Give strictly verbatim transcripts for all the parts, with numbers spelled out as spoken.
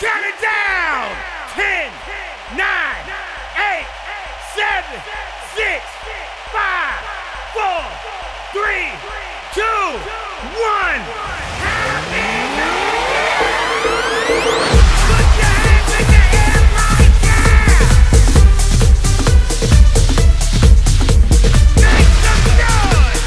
Count it down! Ten, nine, eight, seven, six, five, four, three, two, one. Happy New Year! Put your hands in the air right now! Make some noise!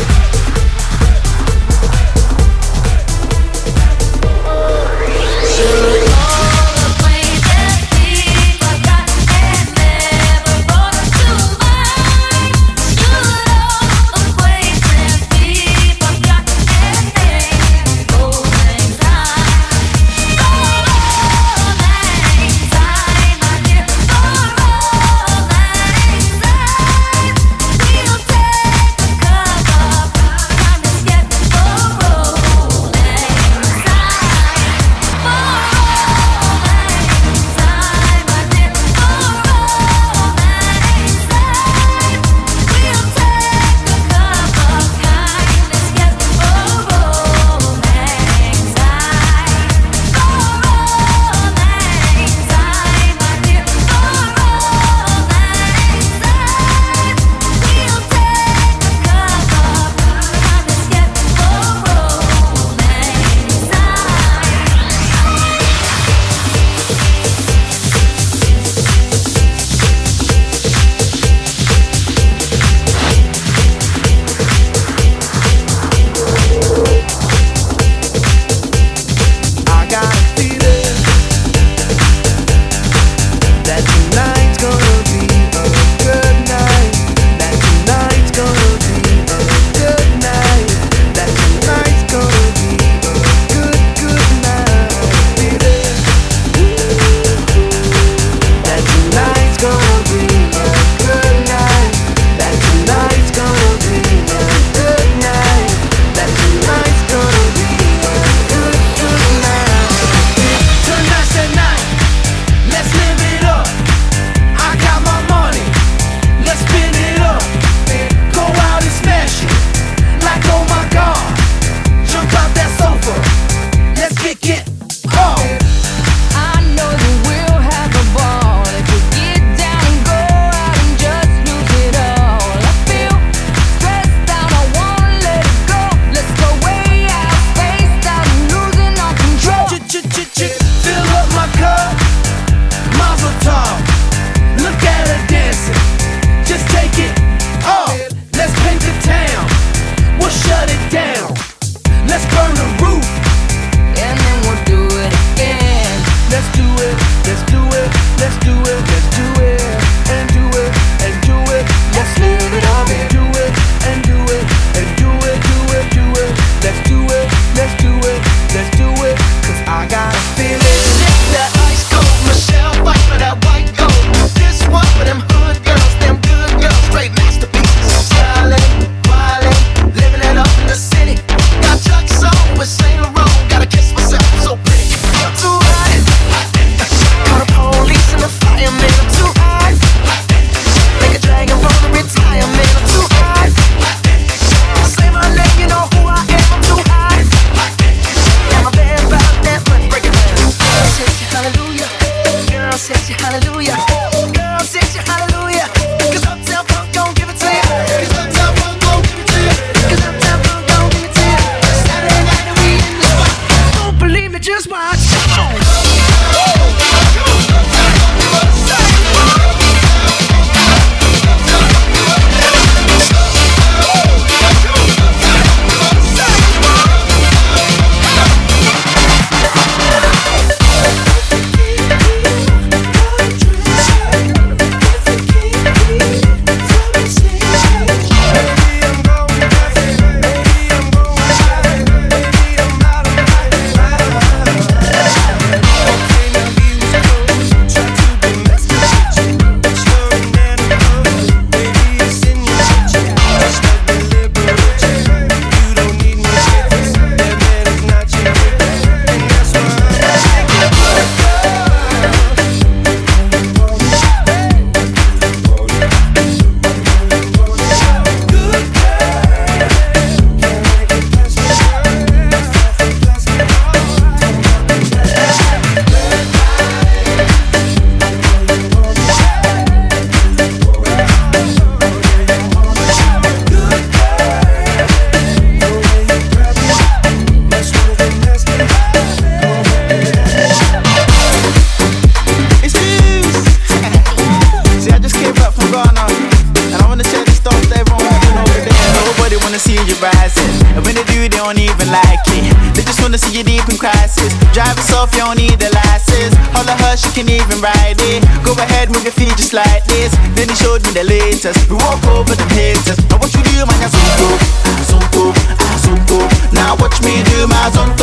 Should all acquainted be forgot and never brought to mind? Should all acquainted be forgot and never brought to mind? For all that time, my dear, for all that time, we'll take a cup of time to get the rolling time. For all that time, my dear, for all that time, we'll take a cup of kindness, get the rolling time. For all that time, my dear, for all I got a feeling that tonight's gonna be a good night. That tonight's gonna be a good night. That tonight's gonna be a good, good night. Feeling that tonight's gonna be a good night. That tonight's gonna be a good night. That tonight's gonna be a good, good night. Tonight's the night, let's live it up. I got my money, let's spin it up. Go out and smash it, like oh my god. Jump out that sofa, let's kick it off. I know that we'll have a ball if we get down and go out and just lose it all. I feel stressed out, I wanna let it go. Let's go way out, spaced out and losing all control. Ch-ch-ch-ch, fill up my cup, Mazel tov. Look at her dancing, just take it off. Let's paint the town, we'll shut it down. Let's burn the roof, And then we'll do it again. let's do it, let's do it, let's do it, let's do it, and do it, and do it. Let's live it up and do it, and do it, and do it, do it, do it. Let's do it, let's do it, let's do it. Cause I got a feeling. That ice cold Michelle fight for that white gold. This one for them hood girls, them good girls, straight masterpieces. Stylin', wildin', living it up in the city. Got Chuck's on with Saint Laurent. Gotta kiss myself, I'm so pretty. I'm too hot. Call the police and the fireman. I'm too wanna see you deep in crisis. Drive us off, you don't need the license. All of her, she can even ride it. Go ahead, move your feet just like this. Then he showed me the latest. We walk over the haters. Now what you do, man, I zoom to, I zoom to, I zoom to. Now watch me do my zone.